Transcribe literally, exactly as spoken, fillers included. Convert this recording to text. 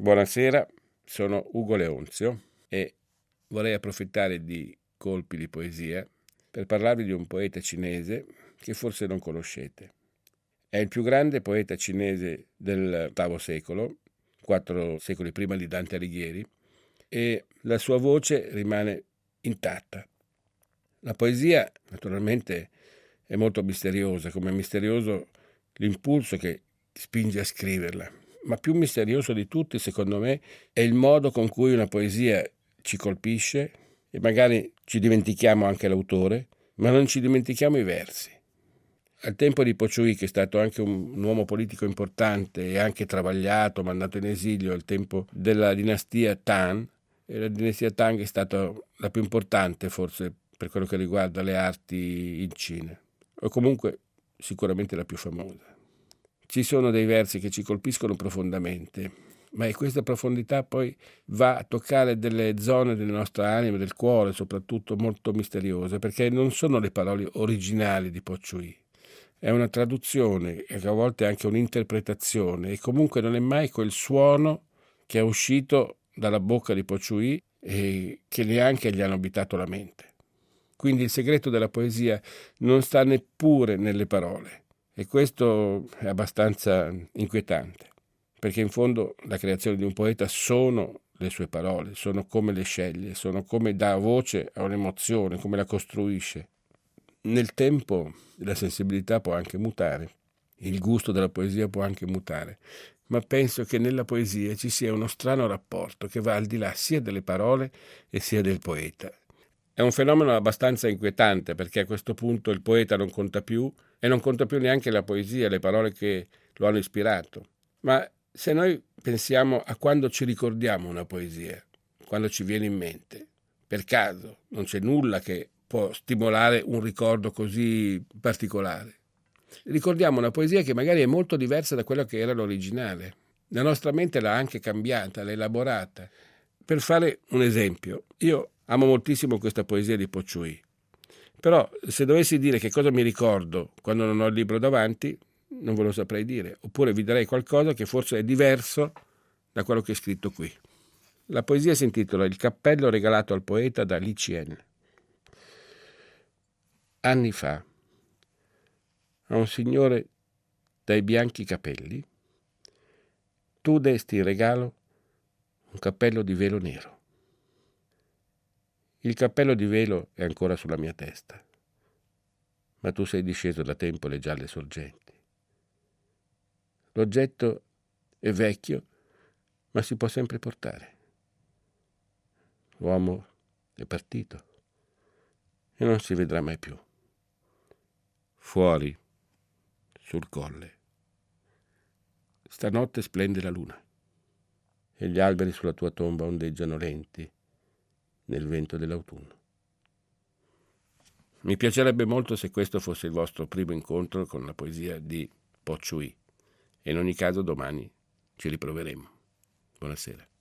Buonasera, sono Ugo Leonzio e vorrei approfittare di colpi di poesia per parlarvi di un poeta cinese che forse non conoscete. È il più grande poeta cinese del ottavo secolo, quattro secoli prima di Dante Alighieri, e la sua voce rimane intatta. La poesia, naturalmente, è molto misteriosa, come è misterioso l'impulso che spinge a scriverla. Ma più misterioso di tutti, secondo me, è il modo con cui una poesia ci colpisce e magari ci dimentichiamo anche l'autore, ma non ci dimentichiamo i versi. Al tempo di Po Ciu-i, che è stato anche un, un uomo politico importante e anche travagliato, mandato in esilio al tempo della dinastia Tang, e la dinastia Tang è stata la più importante forse per quello che riguarda le arti in Cina, o comunque sicuramente la più famosa. Ci sono dei versi che ci colpiscono profondamente, ma questa profondità poi va a toccare delle zone della nostra anima, del cuore, soprattutto molto misteriose, perché non sono le parole originali di Po Ciu-i. È una traduzione e a volte anche un'interpretazione, e comunque non è mai quel suono che è uscito dalla bocca di Po Ciu-i e che neanche gli hanno abitato la mente. Quindi il segreto della poesia non sta neppure nelle parole. E questo è abbastanza inquietante, perché in fondo la creazione di un poeta sono le sue parole, sono come le sceglie, sono come dà voce a un'emozione, come la costruisce. Nel tempo la sensibilità può anche mutare, il gusto della poesia può anche mutare, ma penso che nella poesia ci sia uno strano rapporto che va al di là sia delle parole e sia del poeta. È un fenomeno abbastanza inquietante, perché a questo punto il poeta non conta più e non conta più neanche la poesia, le parole che lo hanno ispirato. Ma se noi pensiamo a quando ci ricordiamo una poesia, quando ci viene in mente, per caso non c'è nulla che può stimolare un ricordo così particolare. Ricordiamo una poesia che magari è molto diversa da quella che era l'originale. La nostra mente l'ha anche cambiata, l'ha elaborata. Per fare un esempio, io amo moltissimo questa poesia di Po Ciu-i, però se dovessi dire che cosa mi ricordo quando non ho il libro davanti, non ve lo saprei dire, oppure vi darei qualcosa che forse è diverso da quello che è scritto qui. La poesia si intitola Il cappello regalato al poeta da Li Chien. Anni fa, a un signore dai bianchi capelli, tu desti in regalo un cappello di velo nero. Il cappello di velo è ancora sulla mia testa, ma tu sei disceso da tempo le gialle sorgenti. L'oggetto è vecchio, ma si può sempre portare. L'uomo è partito e non si vedrà mai più. Fuori, sul colle, stanotte splende la luna e gli alberi sulla tua tomba ondeggiano lenti nel vento dell'autunno. Mi piacerebbe molto se questo fosse il vostro primo incontro con la poesia di Po Ciu-i, e in ogni caso domani ci riproveremo. Buonasera.